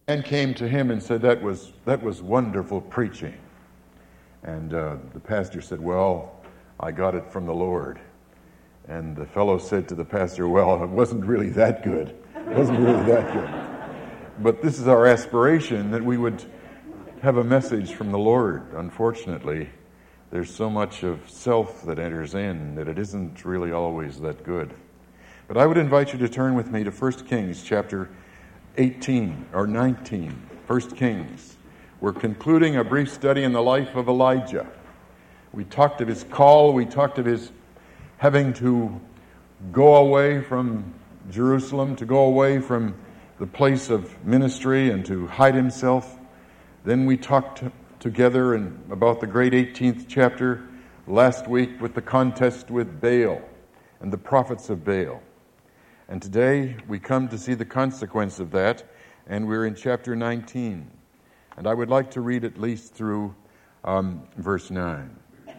And came to him and said, that was wonderful preaching. And the pastor said, well, I got it from the Lord. And the fellow said to the pastor, well, it wasn't really that good. It wasn't really that good. But this is our aspiration, that we would have a message from the Lord. Unfortunately, there's so much of self that enters in that it isn't really always that good. But I would invite you to turn with me to 1 Kings chapter 18 or 19. 1 Kings. We're concluding a brief study in the life of Elijah. We talked of his call. We talked of his having to go away from Jerusalem, to go away from the place of ministry and to hide himself. Then we talked together about the great 18th chapter last week with the contest with Baal and the prophets of Baal. And today we come to see the consequence of that, and we're in chapter 19. And I would like to read at least through verse 9.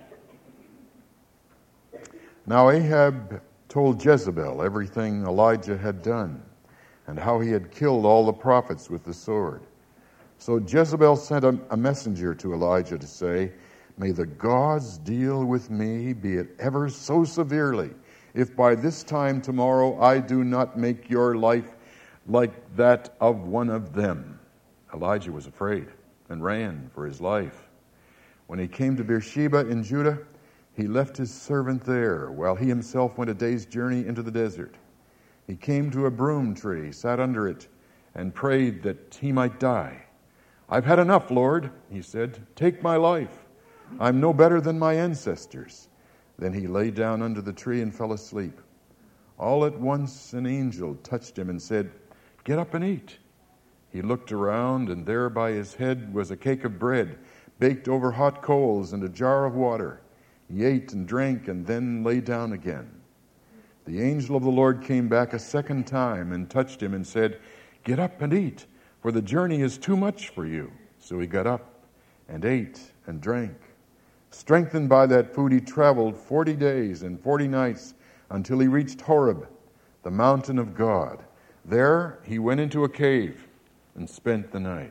Now Ahab told Jezebel everything Elijah had done, and how he had killed all the prophets with the sword. So Jezebel sent a messenger to Elijah to say, may the gods deal with me, be it ever so severely, if by this time tomorrow I do not make your life like that of one of them. Elijah was afraid and ran for his life. When he came to Beersheba in Judah, he left his servant there, while he himself went a day's journey into the desert. He came to a broom tree, sat under it, and prayed that he might die. I've had enough, Lord, he said. Take my life. I'm no better than my ancestors. Then he lay down under the tree and fell asleep. All at once an angel touched him and said, get up and eat. He looked around, and there by his head was a cake of bread, baked over hot coals, and a jar of water. He ate and drank and then lay down again. The angel of the Lord came back a second time and touched him and said, get up and eat, for the journey is too much for you. So he got up and ate and drank. Strengthened by that food, he traveled 40 days and 40 nights until he reached Horeb, the mountain of God. There he went into a cave and spent the night.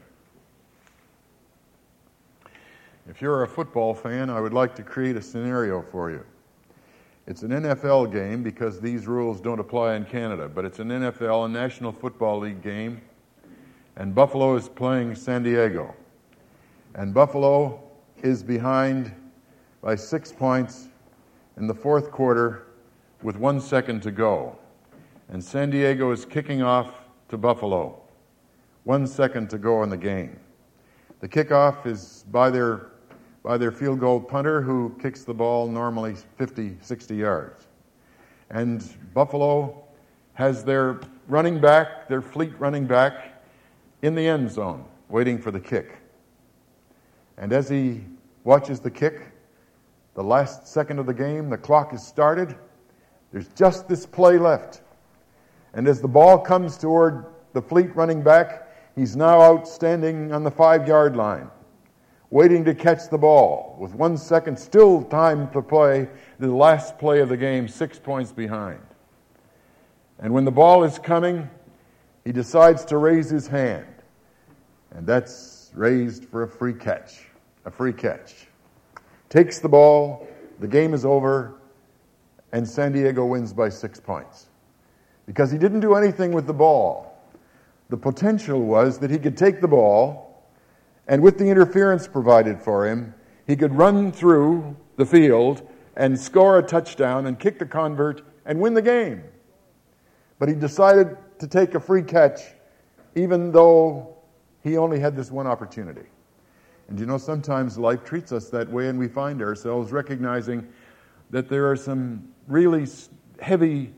If you're a football fan, I would like to create a scenario for you. It's an NFL game because these rules don't apply in Canada, but it's an NFL, a National Football League game, and Buffalo is playing San Diego. And Buffalo is behind by 6 points in the fourth quarter with 1 second to go. And San Diego is kicking off to Buffalo. 1 second to go in the game. The kickoff is by their field goal punter, who kicks the ball normally 50, 60 yards. And Buffalo has their running back, their fleet running back, in the end zone, waiting for the kick. And as he watches the kick, the last second of the game, the clock is started. There's just this play left. And as the ball comes toward the fleet running back, he's now out standing on the 5-yard line, waiting to catch the ball, with 1 second still time to play, the last play of the game, 6 points behind. And when the ball is coming, he decides to raise his hand. And that's raised for a free catch. A free catch. Takes the ball, the game is over, and San Diego wins by 6 points. Because he didn't do anything with the ball. The potential was that he could take the ball, and with the interference provided for him, he could run through the field and score a touchdown and kick the convert and win the game. But he decided to take a free catch, even though he only had this one opportunity. And you know, sometimes life treats us that way, and we find ourselves recognizing that there are some really heavy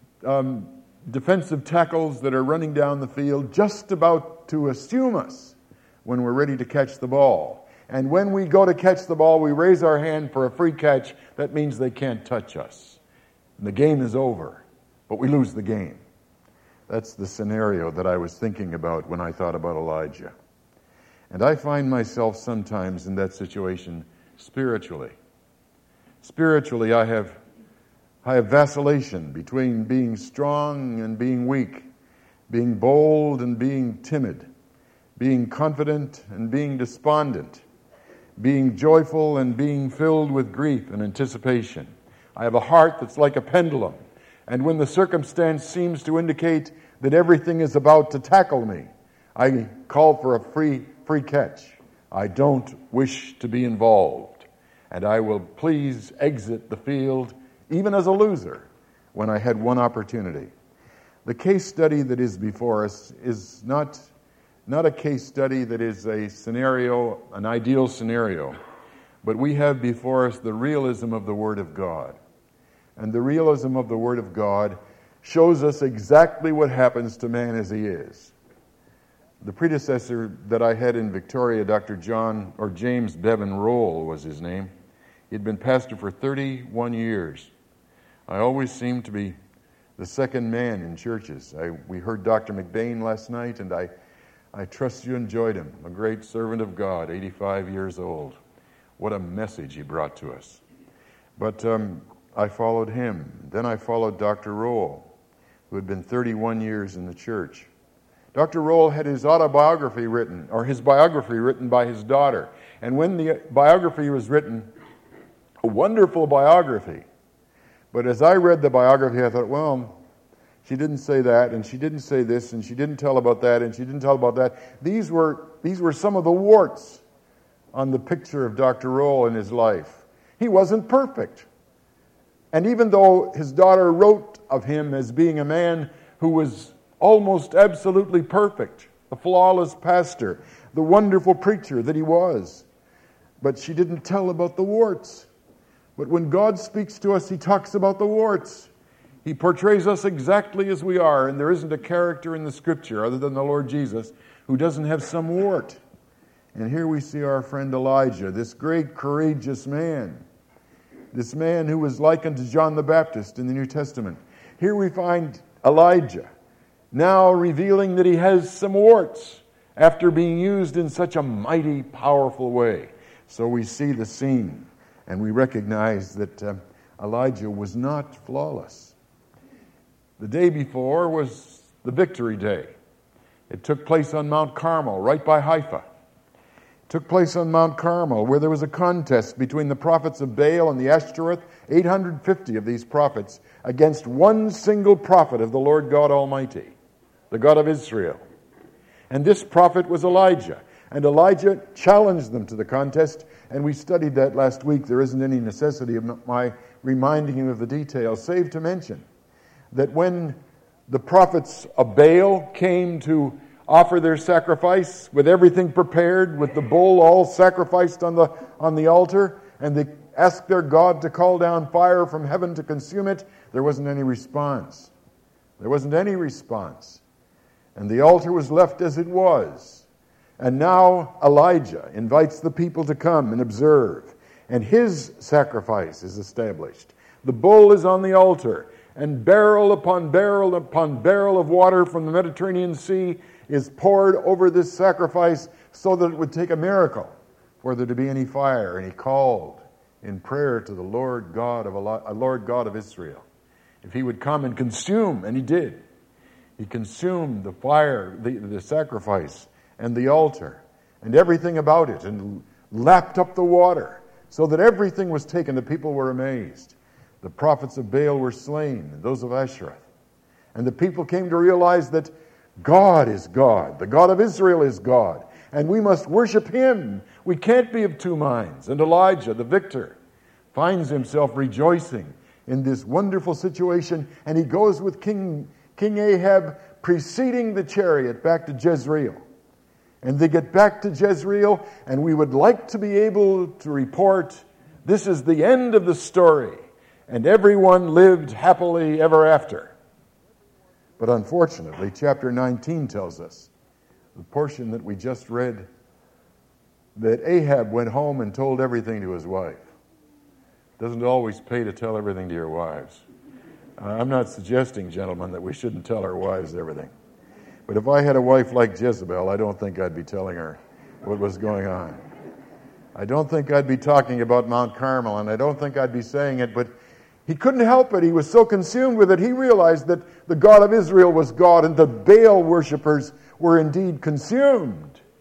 defensive tackles that are running down the field just about to assume us when we're ready to catch the ball. And when we go to catch the ball, we raise our hand for a free catch. That means they can't touch us. And the game is over, but we lose the game. That's the scenario that I was thinking about when I thought about Elijah. And I find myself sometimes in that situation spiritually. Spiritually, I have vacillation between being strong and being weak, being bold and being timid, being confident and being despondent, being joyful and being filled with grief and anticipation. I have a heart that's like a pendulum, and when the circumstance seems to indicate that everything is about to tackle me, I call for a free catch. I don't wish to be involved, and I will please exit the field, even as a loser, when I had one opportunity. The case study that is before us is not a case study that is a scenario, an ideal scenario, but we have before us the realism of the Word of God. And the realism of the Word of God shows us exactly what happens to man as he is. The predecessor that I had in Victoria, Dr. James Bevan Roll was his name. He'd been pastor for 31 years. I always seemed to be the second man in churches. We heard Dr. McBain last night, and I trust you enjoyed him. A great servant of God, 85 years old. What a message he brought to us. But I followed him. Then I followed Dr. Roll, who had been 31 years in the church. Dr. Roll had his biography written by his daughter. And when the biography was written, a wonderful biography. But as I read the biography, I thought, well, she didn't say that, and she didn't say this, and she didn't tell about that, and she didn't tell about that. These were some of the warts on the picture of Dr. Roll in his life. He wasn't perfect. And even though his daughter wrote of him as being a man who was almost absolutely perfect, the flawless pastor, the wonderful preacher that he was, but she didn't tell about the warts. But when God speaks to us, He talks about the warts. He portrays us exactly as we are, and there isn't a character in the Scripture other than the Lord Jesus who doesn't have some wart. And here we see our friend Elijah, this great, courageous man, this man who was likened to John the Baptist in the New Testament. Here we find Elijah now revealing that he has some warts after being used in such a mighty, powerful way. So we see the scene, and we recognize that Elijah was not flawless. The day before was the victory day. It took place on Mount Carmel, right by Haifa. It took place on Mount Carmel, where there was a contest between the prophets of Baal and the Ashtoreth, 850 of these prophets, against one single prophet of the Lord God Almighty, the God of Israel. And this prophet was Elijah. And Elijah challenged them to the contest, and we studied that last week. There isn't any necessity of my reminding you of the details, save to mention that when the prophets of Baal came to offer their sacrifice with everything prepared, with the bull all sacrificed on the altar, and they asked their God to call down fire from heaven to consume it, there wasn't any response. There wasn't any response. And the altar was left as it was. And now Elijah invites the people to come and observe. And his sacrifice is established. The bull is on the altar. And barrel upon barrel upon barrel of water from the Mediterranean Sea is poured over this sacrifice so that it would take a miracle for there to be any fire. And he called in prayer to the Lord God of Israel, if he would come and consume, and he did. He consumed the fire, the sacrifice, and the altar, and everything about it, and lapped up the water, so that everything was taken. The people were amazed. The prophets of Baal were slain, and those of Ashereth. And the people came to realize that God is God. The God of Israel is God. And we must worship Him. We can't be of two minds. And Elijah, the victor, finds himself rejoicing in this wonderful situation, and he goes with King Ahab, preceding the chariot back to Jezreel. And they get back to Jezreel, and we would like to be able to report, this is the end of the story, and everyone lived happily ever after. But unfortunately, chapter 19 tells us, the portion that we just read, that Ahab went home and told everything to his wife. Doesn't always pay to tell everything to your wives. I'm not suggesting, gentlemen, that we shouldn't tell our wives everything. But if I had a wife like Jezebel, I don't think I'd be telling her what was going on. I don't think I'd be talking about Mount Carmel, and I don't think I'd be saying it, but he couldn't help it. He was so consumed with it, he realized that the God of Israel was God, and the Baal worshippers were indeed consumed.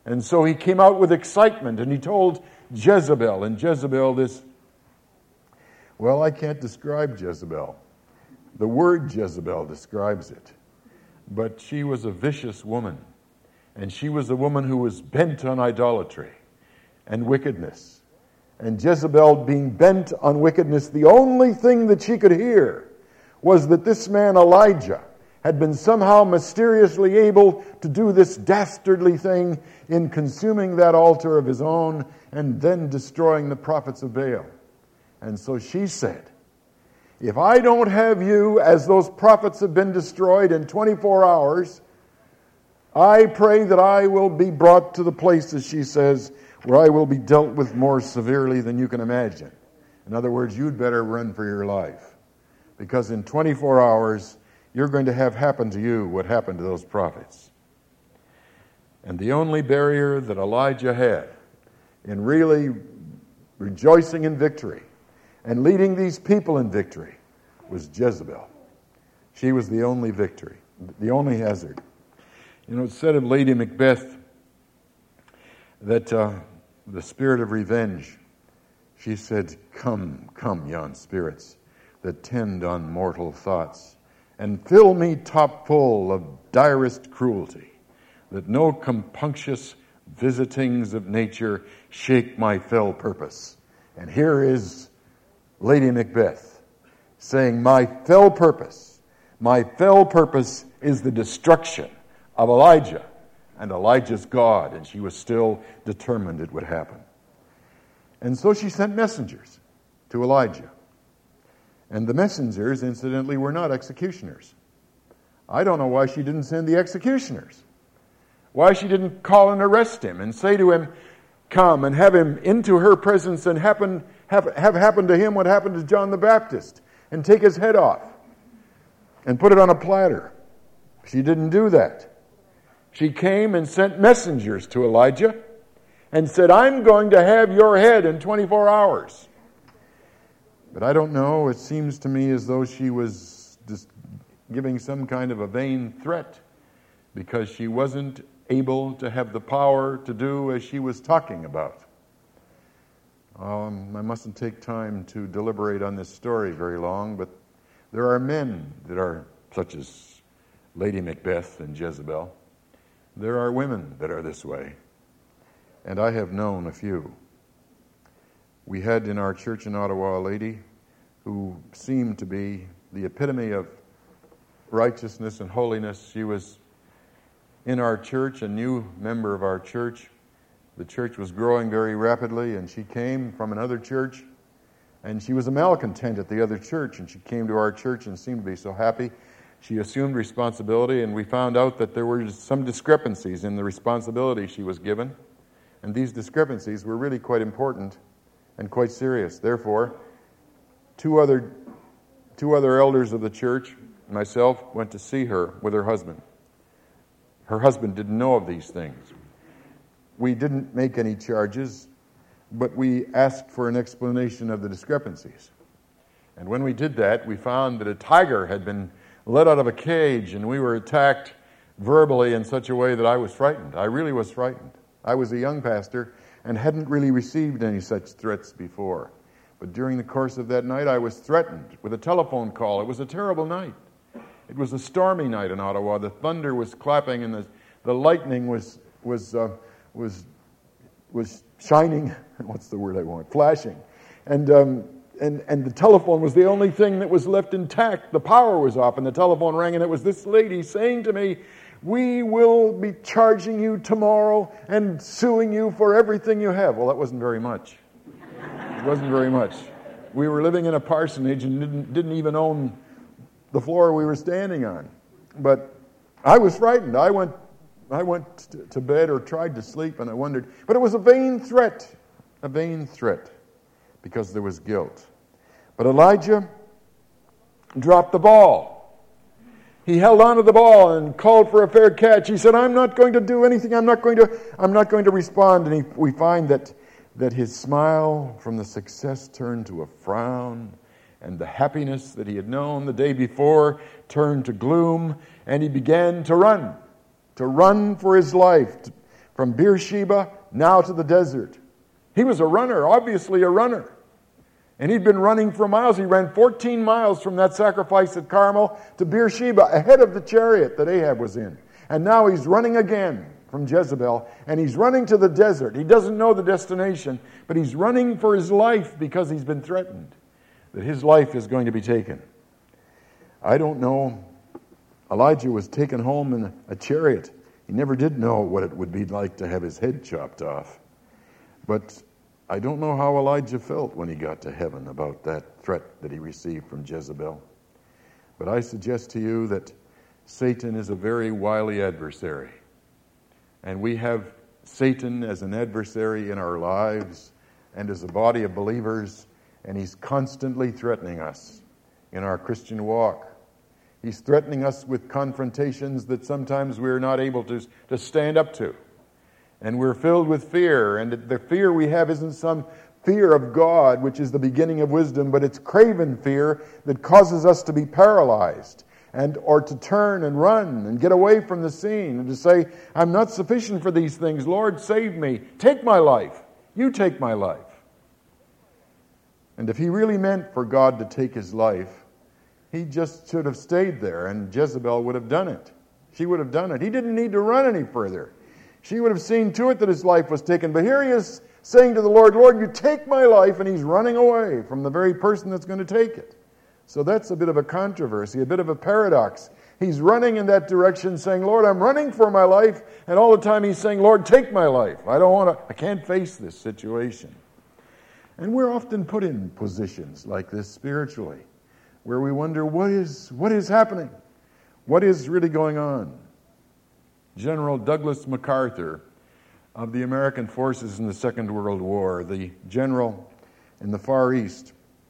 And so he came out with excitement, and he told Jezebel, and Jezebel this, well, I can't describe Jezebel. The word Jezebel describes it. But she was a vicious woman, and she was a woman who was bent on idolatry and wickedness. And Jezebel, being bent on wickedness, the only thing that she could hear was that this man Elijah had been somehow mysteriously able to do this dastardly thing in consuming that altar of his own and then destroying the prophets of Baal. And so she said, if I don't have you as those prophets have been destroyed in 24 hours, I pray that I will be brought to the place, as she says, where I will be dealt with more severely than you can imagine. In other words, you'd better run for your life, because in 24 hours, you're going to have happen to you what happened to those prophets. And the only barrier that Elijah had in really rejoicing in victory and leading these people in victory was Jezebel. She was the only victory, the only hazard. You know, it's said of Lady Macbeth that the spirit of revenge, she said, come, come, yon spirits that tend on mortal thoughts, and fill me top full of direst cruelty, that no compunctious visitings of nature shake my fell purpose. And here is Lady Macbeth saying, my fell purpose is the destruction of Elijah and Elijah's God. And she was still determined it would happen. And so she sent messengers to Elijah. And the messengers, incidentally, were not executioners. I don't know why she didn't send the executioners. Why she didn't call and arrest him and say to him, come, and have him into her presence and have happened to him what happened to John the Baptist, and take his head off and put it on a platter. She didn't do that. She came and sent messengers to Elijah and said, I'm going to have your head in 24 hours. But I don't know, it seems to me as though she was just giving some kind of a vain threat, because she wasn't able to have the power to do as she was talking about. I mustn't take time to deliberate on this story very long, but there are men that are such as Lady Macbeth and Jezebel. There are women that are this way, and I have known a few. We had in our church in Ottawa a lady who seemed to be the epitome of righteousness and holiness. She was in our church, a new member of our church. The church was growing very rapidly, and she came from another church, and she was a malcontent at the other church, and she came to our church and seemed to be so happy. She assumed responsibility, and we found out that there were some discrepancies in the responsibility she was given, and these discrepancies were really quite important and quite serious. Therefore, two other elders of the church, myself, went to see her with her husband. Her husband didn't know of these things. We didn't make any charges, but we asked for an explanation of the discrepancies. And when we did that, we found that a tiger had been let out of a cage, and we were attacked verbally in such a way that I was frightened. I really was frightened. I was a young pastor and hadn't really received any such threats before. But during the course of that night, I was threatened with a telephone call. It was a terrible night. It was a stormy night in Ottawa. The thunder was clapping, and the lightning was shining. What's the word I want? Flashing. And the telephone was the only thing that was left intact. The power was off, and the telephone rang, and it was this lady saying to me, we will be charging you tomorrow and suing you for everything you have. Well, that wasn't very much. It wasn't very much. We were living in a parsonage and didn't even own the floor we were standing on. But I was frightened. I went to bed or tried to sleep, and I wondered. But it was a vain threat, because there was guilt. But Elijah dropped the ball. He held on to the ball and called for a fair catch. He said, I'm not going to do anything. I'm not going to respond. And we find that his smile from the success turned to a frown, and the happiness that he had known the day before turned to gloom, and he began to run for his life, from Beersheba now to the desert. He was a runner, obviously a runner. And he'd been running for miles. He ran 14 miles from that sacrifice at Carmel to Beersheba, ahead of the chariot that Ahab was in. And now he's running again from Jezebel, and he's running to the desert. He doesn't know the destination, but he's running for his life because he's been threatened that his life is going to be taken. I don't know. Elijah was taken home in a chariot. He never did know what it would be like to have his head chopped off. But I don't know how Elijah felt when he got to heaven about that threat that he received from Jezebel. But I suggest to you that Satan is a very wily adversary. And we have Satan as an adversary in our lives and as a body of believers, and he's constantly threatening us in our Christian walk. He's threatening us with confrontations that sometimes we're not able to stand up to. And we're filled with fear, and the fear we have isn't some fear of God, which is the beginning of wisdom, but it's craven fear that causes us to be paralyzed or to turn and run and get away from the scene and to say, I'm not sufficient for these things. Lord, save me. Take my life. You take my life. And if he really meant for God to take his life, he just should have stayed there, and Jezebel would have done it. She would have done it. He didn't need to run any further. She would have seen to it that his life was taken. But here he is saying to the Lord, Lord, you take my life, and he's running away from the very person that's going to take it. So that's a bit of a controversy, a bit of a paradox. He's running in that direction saying, Lord, I'm running for my life, and all the time he's saying, Lord, take my life. I can't face this situation. And we're often put in positions like this spiritually, where we wonder, what is happening? What is really going on? General Douglas MacArthur of the American forces in the Second World War, the general in the Far East,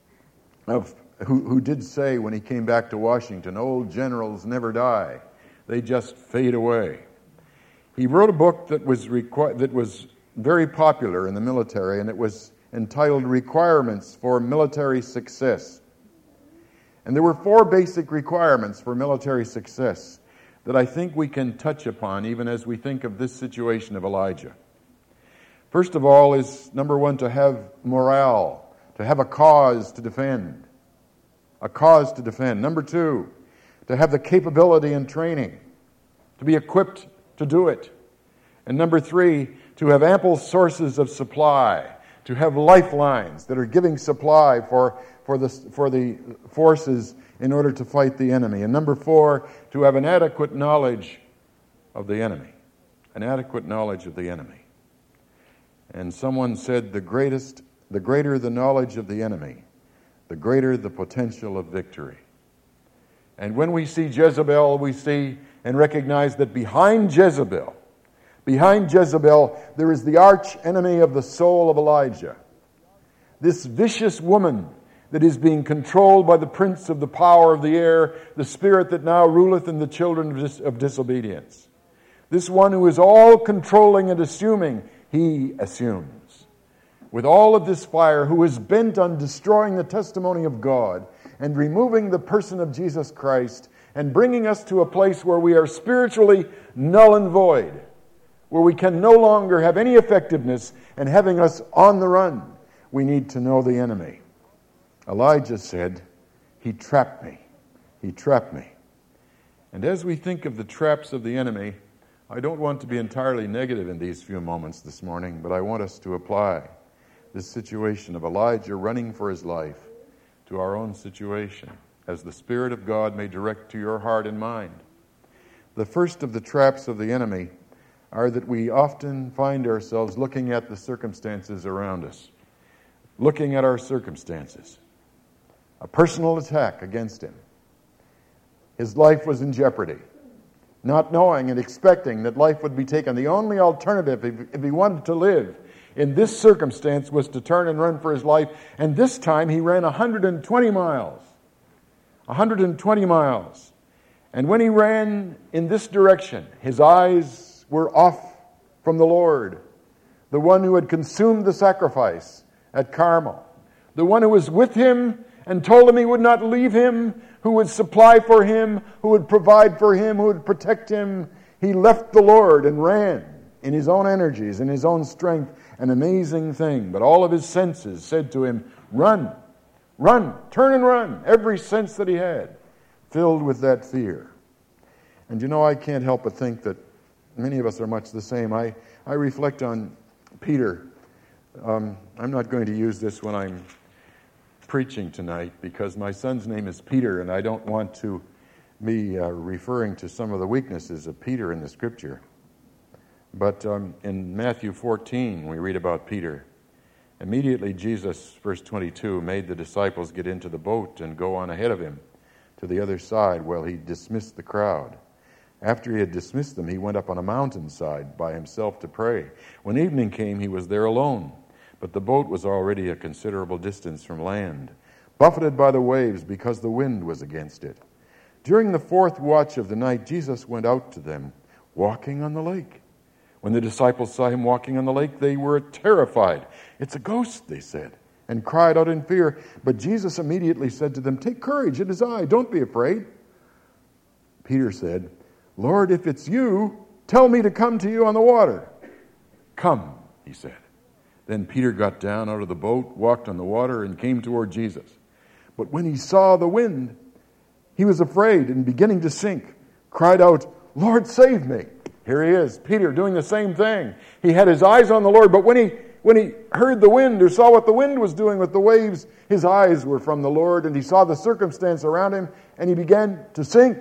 who did say when he came back to Washington, old generals never die, they just fade away. He wrote a book that was very popular in the military, and it was entitled Requirements for Military Success. And there were 4 basic requirements for military success that I think we can touch upon even as we think of this situation of Elijah. First of all is, number 1, to have morale, to have a cause to defend. A cause to defend. Number 2, to have the capability and training, to be equipped to do it. And number 3, to have ample sources of supply, to have lifelines that are giving supply for the forces in order to fight the enemy. And number 4, to have an adequate knowledge of the enemy. An adequate knowledge of the enemy. And someone said, the greater the knowledge of the enemy, the greater the potential of victory. And when we see Jezebel, we see and recognize that behind Jezebel, there is the arch enemy of the soul of Elijah. This vicious woman that is being controlled by the prince of the power of the air, the spirit that now ruleth in the children of disobedience. This one who is all controlling and assuming, he assumes. With all of this fire, who is bent on destroying the testimony of God and removing the person of Jesus Christ and bringing us to a place where we are spiritually null and void, where we can no longer have any effectiveness and having us on the run. We need to know the enemy. Elijah said, he trapped me. He trapped me. And as we think of the traps of the enemy, I don't want to be entirely negative in these few moments this morning, but I want us to apply this situation of Elijah running for his life to our own situation, as the Spirit of God may direct to your heart and mind. The first of the traps of the enemy are that we often find ourselves looking at the circumstances around us, looking at our circumstances. A personal attack against him. His life was in jeopardy. Not knowing and expecting that life would be taken. The only alternative, if he wanted to live in this circumstance, was to turn and run for his life. And this time he ran 120 miles. 120 miles. And when he ran in this direction, his eyes were off from the Lord, the one who had consumed the sacrifice at Carmel, the one who was with him and told him he would not leave him, who would supply for him, who would provide for him, who would protect him. He left the Lord and ran in his own energies, in his own strength, an amazing thing. But all of his senses said to him, run, run, turn and run. Every sense that he had, filled with that fear. And you know, I can't help but think that many of us are much the same. I reflect on Peter. I'm not going to use this when I'm preaching tonight because my son's name is Peter, and I don't want to be referring to some of the weaknesses of Peter in the Scripture. But in Matthew 14, we read about Peter. Immediately Jesus, verse 22, made the disciples get into the boat and go on ahead of him to the other side while he dismissed the crowd. After he had dismissed them, he went up on a mountainside by himself to pray. When evening came, he was there alone, but the boat was already a considerable distance from land, buffeted by the waves because the wind was against it. During the fourth watch of the night, Jesus went out to them, walking on the lake. When the disciples saw him walking on the lake, they were terrified. "It's a ghost," they said, and cried out in fear. But Jesus immediately said to them, "Take courage, it is I, don't be afraid." Peter said, "Lord, if it's you, tell me to come to you on the water." "Come," he said. Then Peter got down out of the boat, walked on the water, and came toward Jesus. But when he saw the wind, he was afraid and beginning to sink, cried out, "Lord, save me." Here he is, Peter, doing the same thing. He had his eyes on the Lord, but when he heard the wind or saw what the wind was doing with the waves, his eyes were from the Lord, and he saw the circumstance around him, and he began to sink.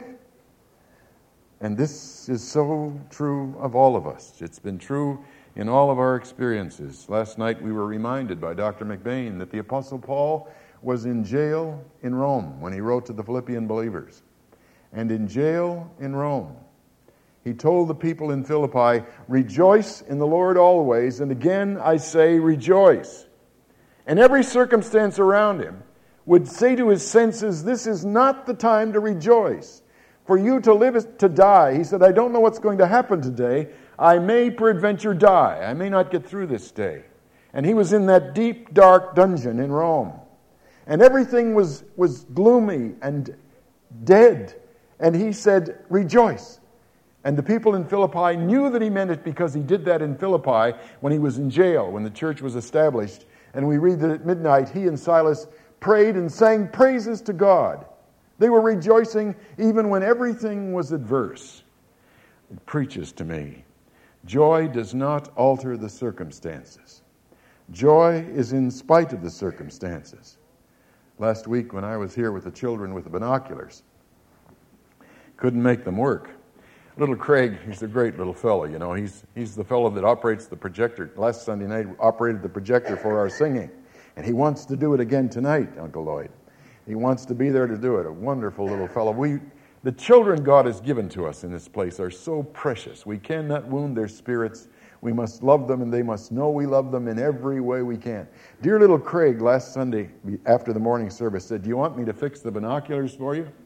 And this is so true of all of us. It's been true in all of our experiences. Last night we were reminded by Dr. McBain that the Apostle Paul was in jail in Rome when he wrote to the Philippian believers. And in jail in Rome, he told the people in Philippi, "Rejoice in the Lord always, and again I say rejoice." And every circumstance around him would say to his senses, "This is not the time to rejoice. For you to live is to die." He said, "I don't know what's going to happen today. I may peradventure die. I may not get through this day." And he was in that deep, dark dungeon in Rome. And everything was gloomy and dead. And he said, "Rejoice." And the people in Philippi knew that he meant it because he did that in Philippi when he was in jail, when the church was established. And we read that at midnight he and Silas prayed and sang praises to God. They were rejoicing even when everything was adverse. It preaches to me. Joy does not alter the circumstances. Joy is in spite of the circumstances. Last week when I was here with the children with the binoculars, couldn't make them work. Little Craig, he's a great little fellow, you know. He's the fellow that operates the projector. Last Sunday night, operated the projector for our singing. And he wants to do it again tonight, Uncle Lloyd. He wants to be there to do it. A wonderful little fellow. The children God has given to us in this place are so precious. We cannot wound their spirits. We must love them, and they must know we love them in every way we can. Dear little Craig, last Sunday after the morning service, said, "Do you want me to fix the binoculars for you?"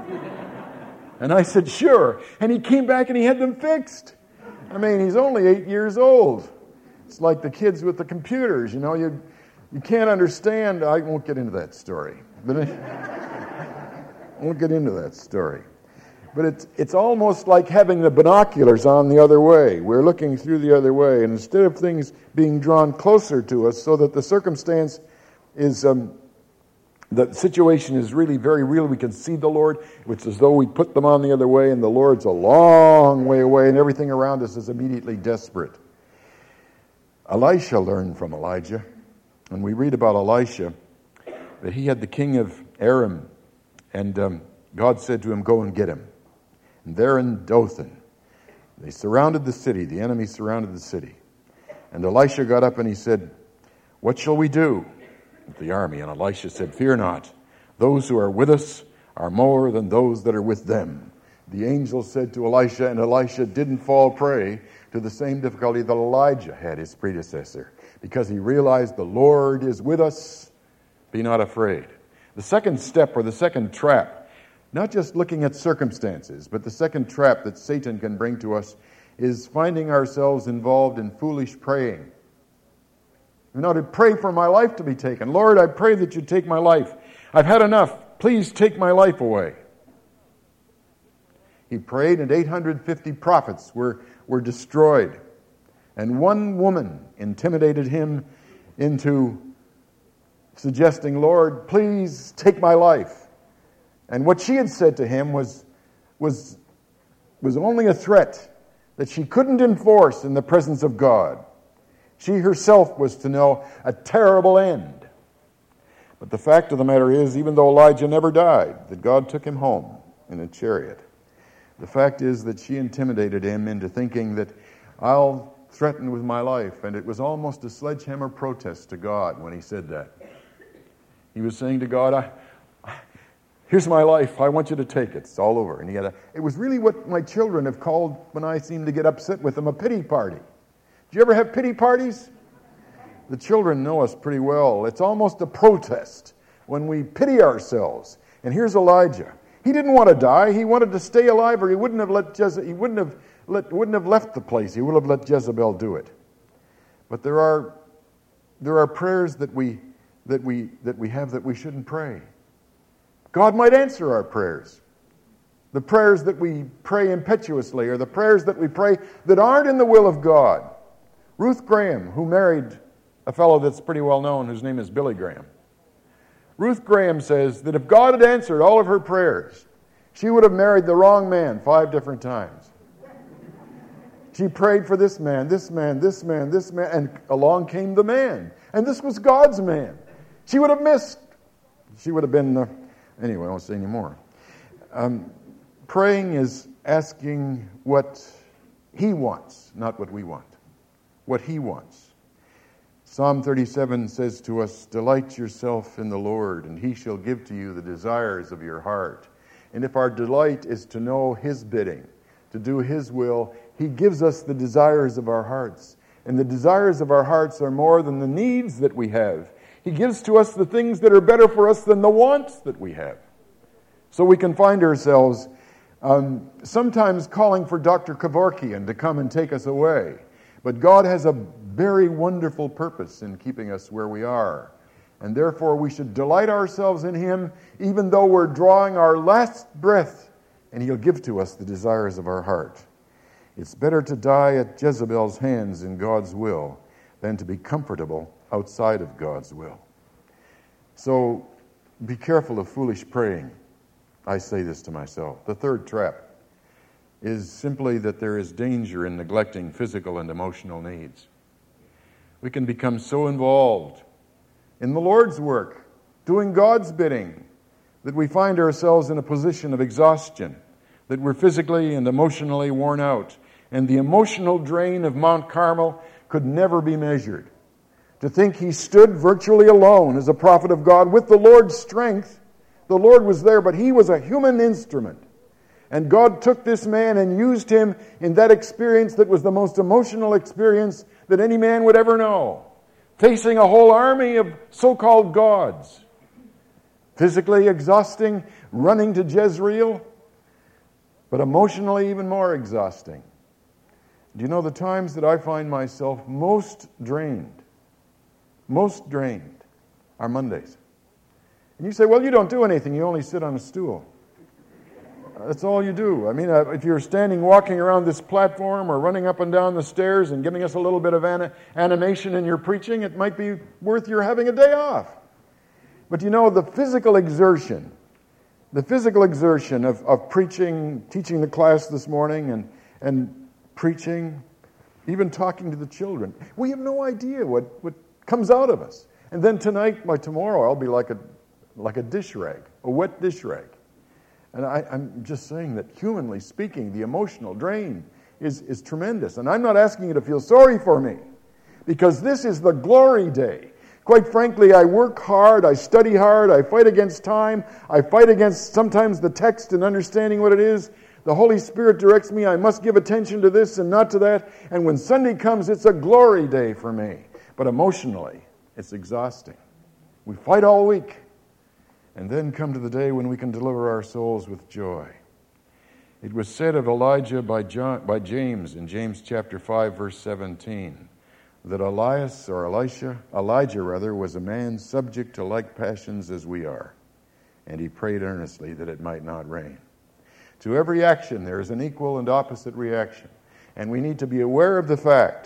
And I said, "Sure." And he came back and he had them fixed. I mean, he's only 8 years old. It's like the kids with the computers, you know. You can't understand. I won't get into that story. But I won't get into that story. But it's almost like having the binoculars on the other way. We're looking through the other way. And instead of things being drawn closer to us so that the circumstance is, the situation is really very real, we can see the Lord, it's as though we put them on the other way and the Lord's a long way away and everything around us is immediately desperate. Elisha learned from Elijah. And we read about Elisha that he had the king of Aram, and God said to him, "Go and get him." And there in Dothan, they surrounded the city. The enemy surrounded the city. And Elisha got up and he said, "What shall we do?" With the army. And Elisha said, "Fear not. Those who are with us are more than those that are with them." The angel said to Elisha, and Elisha didn't fall prey to the same difficulty that Elijah had, his predecessor, because he realized the Lord is with us. Be not afraid. The second step, or the second trap, not just looking at circumstances, but the second trap that Satan can bring to us is finding ourselves involved in foolish praying. You know, to pray for my life to be taken. "Lord, I pray that you take my life. I've had enough. Please take my life away." He prayed and 850 prophets were destroyed. And one woman intimidated him into suggesting, "Lord, please take my life." And what she had said to him was only a threat that she couldn't enforce in the presence of God. She herself was to know a terrible end. But the fact of the matter is, even though Elijah never died, that God took him home in a chariot, the fact is that she intimidated him into thinking that I'll threaten with my life. And it was almost a sledgehammer protest to God when he said that. He was saying to God, here's my life, I want you to take it. It's all over. And it was really what my children have called, when I seem to get upset with them, a pity party. Do you ever have pity parties? The children know us pretty well. It's almost a protest when we pity ourselves. And here's Elijah. He didn't want to die. He wanted to stay alive, or he wouldn't have left the place. He would have let Jezebel do it. But there are prayers that we have that we shouldn't pray. God might answer our prayers. The prayers that we pray impetuously, or the prayers that we pray that aren't in the will of God. Ruth Graham, who married a fellow that's pretty well known, whose name is Billy Graham. Ruth Graham says that if God had answered all of her prayers, she would have married the wrong man 5 different times. She prayed for this man, this man, this man, this man, and along came the man. And this was God's man. She would have missed. She would have been... Anyway, I won't say any more. Praying is asking what He wants, not what we want. What He wants. Psalm 37 says to us, "Delight yourself in the Lord, and He shall give to you the desires of your heart." And if our delight is to know His bidding, to do His will, He gives us the desires of our hearts. And the desires of our hearts are more than the needs that we have. He gives to us the things that are better for us than the wants that we have. So we can find ourselves sometimes calling for Dr. Kevorkian to come and take us away. But God has a very wonderful purpose in keeping us where we are. And therefore we should delight ourselves in Him, even though we're drawing our last breath, and He'll give to us the desires of our heart. It's better to die at Jezebel's hands in God's will than to be comfortable outside of God's will. So be careful of foolish praying. I say this to myself. The third trap is simply that there is danger in neglecting physical and emotional needs. We can become so involved in the Lord's work, doing God's bidding, that we find ourselves in a position of exhaustion, that we're physically and emotionally worn out. And the emotional drain of Mount Carmel could never be measured. To think he stood virtually alone as a prophet of God with the Lord's strength. The Lord was there, but he was a human instrument. And God took this man and used him in that experience that was the most emotional experience that any man would ever know. Facing a whole army of so-called gods. Physically exhausting, running to Jezreel, but emotionally even more exhausting. Do you know the times that I find myself most drained are Mondays. And you say, well, you don't do anything. You only sit on a stool. That's all you do. I mean, if you're walking around this platform or running up and down the stairs and giving us a little bit of animation in your preaching, it might be worth your having a day off. But you know, the physical exertion of preaching, teaching the class this morning and preaching, even talking to the children, we have no idea what comes out of us. And then tomorrow, I'll be like a dish rag, a wet dish rag. And I'm just saying that humanly speaking, the emotional drain is tremendous. And I'm not asking you to feel sorry for me, because this is the glory day. Quite frankly, I work hard, I study hard, I fight against time, I fight against sometimes the text and understanding what it is. The Holy Spirit directs me, I must give attention to this and not to that. And when Sunday comes, it's a glory day for me. But emotionally, it's exhausting. We fight all week. And then come to the day when we can deliver our souls with joy. It was said of Elijah by James in James chapter 5, verse 17, that Elijah was a man subject to like passions as we are. And he prayed earnestly that it might not rain. To every action there is an equal and opposite reaction. And we need to be aware of the fact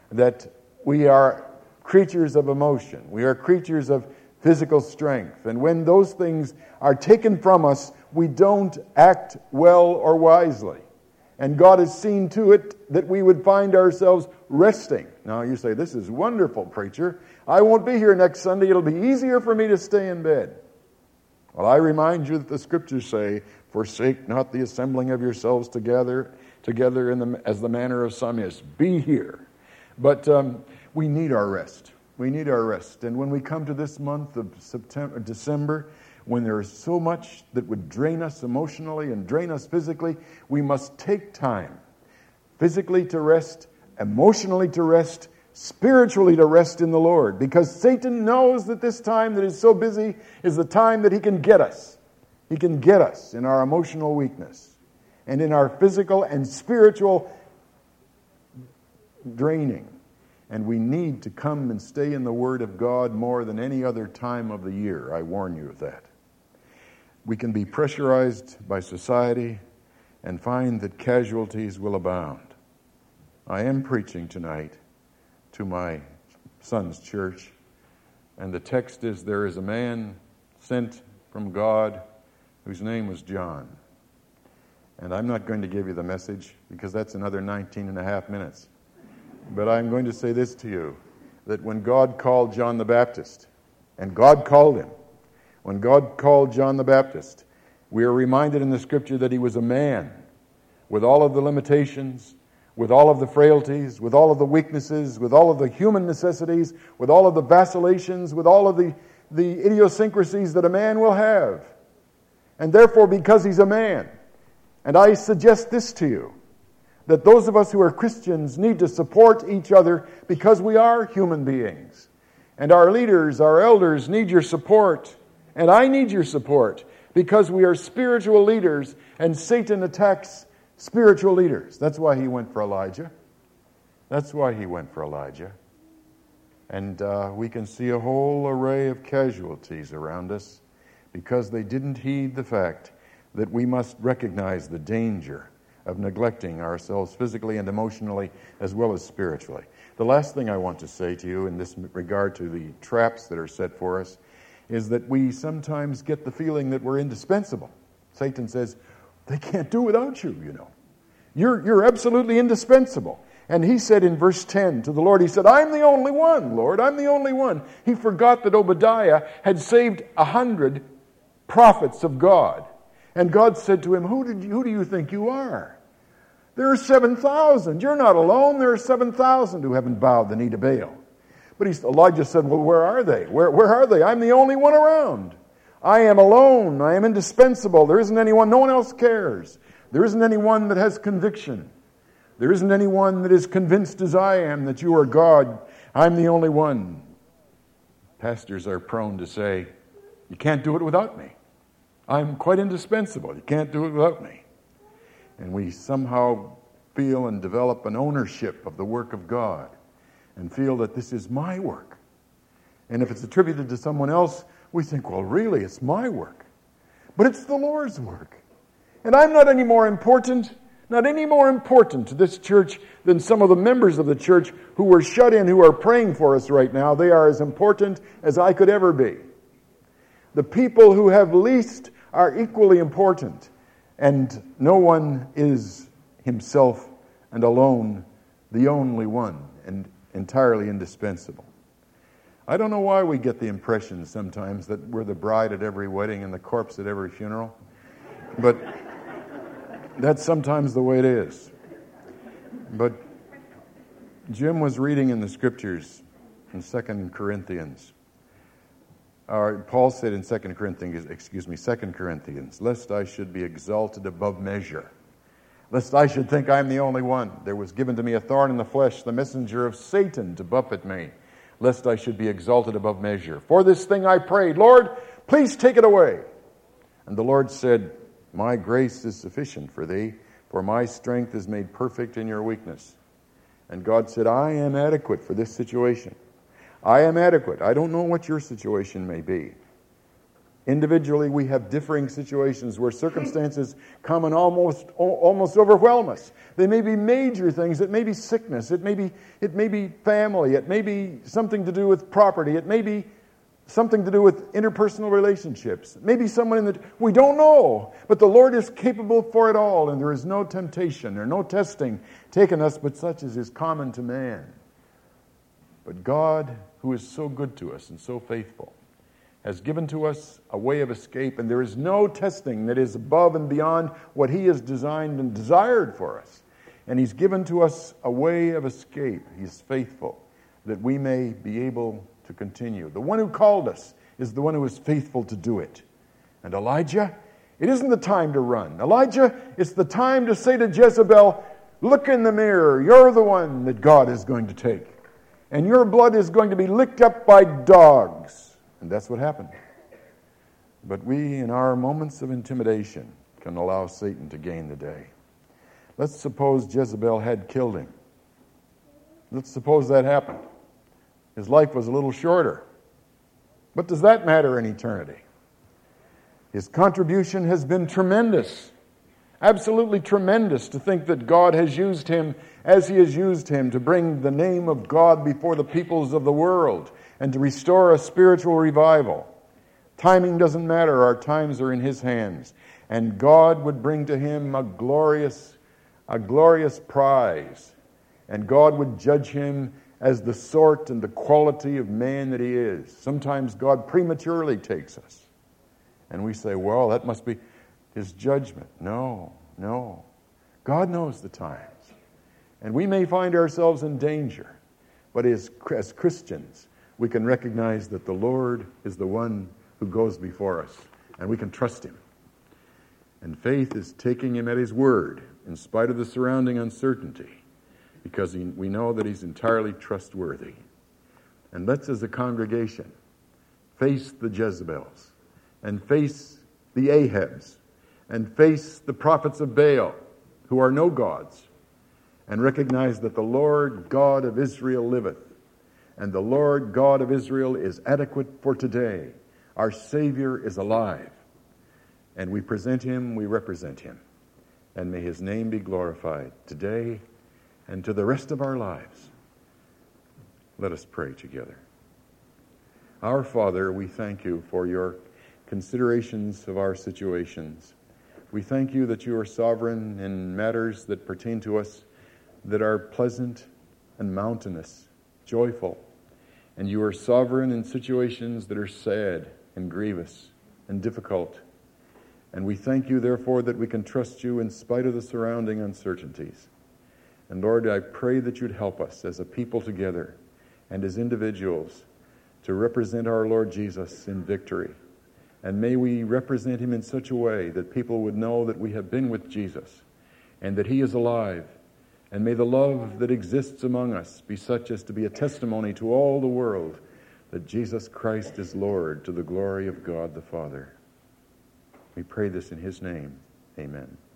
that we are creatures of emotion. We are creatures of physical strength. And when those things are taken from us, we don't act well or wisely. And God has seen to it that we would find ourselves resting. Now you say, this is wonderful, preacher. I won't be here next Sunday. It'll be easier for me to stay in bed. Well, I remind you that the Scriptures say, forsake not the assembling of yourselves together as the manner of some is. Be here. But we need our rest. We need our rest. And when we come to this month of December, when there is so much that would drain us emotionally and drain us physically, we must take time physically to rest, emotionally to rest, spiritually to rest in the Lord. Because Satan knows that this time that is so busy is the time that he can get us. He can get us in our emotional weakness and in our physical and spiritual draining. And we need to come and stay in the Word of God more than any other time of the year. I warn you of that. We can be pressurized by society and find that casualties will abound. I am preaching tonight to my son's church, and the text is, there is a man sent from God whose name was John. And I'm not going to give you the message because that's another 19 and a half minutes. But I'm going to say this to you, that when God called John the Baptist, and God called him, when God called John the Baptist, we are reminded in the Scripture that he was a man with all of the limitations, with all of the frailties, with all of the weaknesses, with all of the human necessities, with all of the vacillations, with all of the idiosyncrasies that a man will have. And therefore, because he's a man, and I suggest this to you, that those of us who are Christians need to support each other because we are human beings. And our leaders, our elders need your support. And I need your support because we are spiritual leaders and Satan attacks spiritual leaders. That's why he went for Elijah. That's why he went for Elijah. And we can see a whole array of casualties around us because they didn't heed the fact that we must recognize the danger of neglecting ourselves physically and emotionally as well as spiritually. The last thing I want to say to you in this regard to the traps that are set for us is that we sometimes get the feeling that we're indispensable. Satan says, they can't do without you, you know. You're absolutely indispensable. And he said in verse 10 to the Lord, he said, I'm the only one, Lord, I'm the only one. He forgot that Obadiah had saved 100 prophets of God. And God said to him, who do you think you are? There are 7,000. You're not alone. There are 7,000 who haven't bowed the knee to Baal. But Elijah said, well, where are they? Where are they? I'm the only one around. I am alone. I am indispensable. There isn't anyone. No one else cares. There isn't anyone that has conviction. There isn't anyone that is convinced as I am that you are God. I'm the only one. Pastors are prone to say, you can't do it without me. I'm quite indispensable. You can't do it without me. And we somehow feel and develop an ownership of the work of God and feel that this is my work. And if it's attributed to someone else, we think, well, really, it's my work. But it's the Lord's work. And I'm not any more important to this church than some of the members of the church who were shut in, who are praying for us right now. They are as important as I could ever be. The people who have least are equally important. And no one is himself and alone the only one and entirely indispensable. I don't know why we get the impression sometimes that we're the bride at every wedding and the corpse at every funeral. But that's sometimes the way it is. But Jim was reading in the Scriptures in 2 Corinthians. Paul said in 2 Corinthians, lest I should be exalted above measure, lest I should think I'm the only one. There was given to me a thorn in the flesh, the messenger of Satan to buffet me, lest I should be exalted above measure. For this thing I prayed, Lord, please take it away. And the Lord said, my grace is sufficient for thee, for my strength is made perfect in your weakness. And God said, I am adequate for this situation. I am adequate. I don't know what your situation may be. Individually, we have differing situations where circumstances come and almost overwhelm us. They may be major things. It may be sickness. It may be family. It may be something to do with property. It may be something to do with interpersonal relationships. Maybe someone that we don't know. But the Lord is capable for it all, and there is no temptation or no testing taken us but such as is common to man. But God, who is so good to us and so faithful, has given to us a way of escape, and there is no testing that is above and beyond what He has designed and desired for us. And He's given to us a way of escape. He's faithful, that we may be able to continue. The one who called us is the one who is faithful to do it. And Elijah, it isn't the time to run. Elijah, it's the time to say to Jezebel, look in the mirror. You're the one that God is going to take. And your blood is going to be licked up by dogs. And that's what happened. But we, in our moments of intimidation, can allow Satan to gain the day. Let's suppose Jezebel had killed him. Let's suppose that happened. His life was a little shorter. What does that matter in eternity? His contribution has been tremendous. Absolutely tremendous, to think that God has used him as He has used him to bring the name of God before the peoples of the world and to restore a spiritual revival. Timing doesn't matter. Our times are in His hands. And God would bring to him a glorious prize. And God would judge him as the sort and the quality of man that he is. Sometimes God prematurely takes us. And we say, well, that must be His judgment. No. God knows the times. And we may find ourselves in danger. But as Christians, we can recognize that the Lord is the one who goes before us. And we can trust Him. And faith is taking Him at His word, in spite of the surrounding uncertainty, because we know that He's entirely trustworthy. And let's, as a congregation, face the Jezebels, and face the Ahabs, and face the prophets of Baal, who are no gods, and recognize that the Lord God of Israel liveth, and the Lord God of Israel is adequate for today. Our Savior is alive, and we present Him, we represent Him, and may His name be glorified today and to the rest of our lives. Let us pray together. Our Father, we thank You for Your considerations of our situations. We thank You that You are sovereign in matters that pertain to us that are pleasant and mountainous, joyful. And You are sovereign in situations that are sad and grievous and difficult. And we thank You, therefore, that we can trust You in spite of the surrounding uncertainties. And Lord, I pray that You'd help us as a people together and as individuals to represent our Lord Jesus in victory. And may we represent Him in such a way that people would know that we have been with Jesus and that He is alive. And may the love that exists among us be such as to be a testimony to all the world that Jesus Christ is Lord, to the glory of God the Father. We pray this in His name. Amen.